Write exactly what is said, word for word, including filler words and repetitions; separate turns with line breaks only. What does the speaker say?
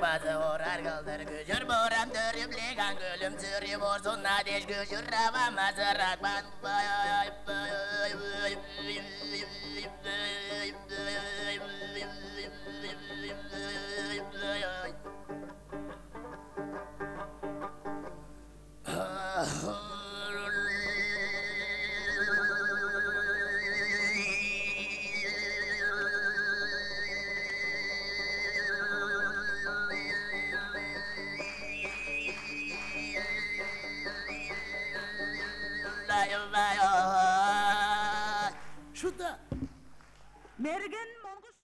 bazı uğrar kıldır gücür buram dörüm ligan gülüm sürüm olsun ateş gücür rava mazırak ban bay bay bay bay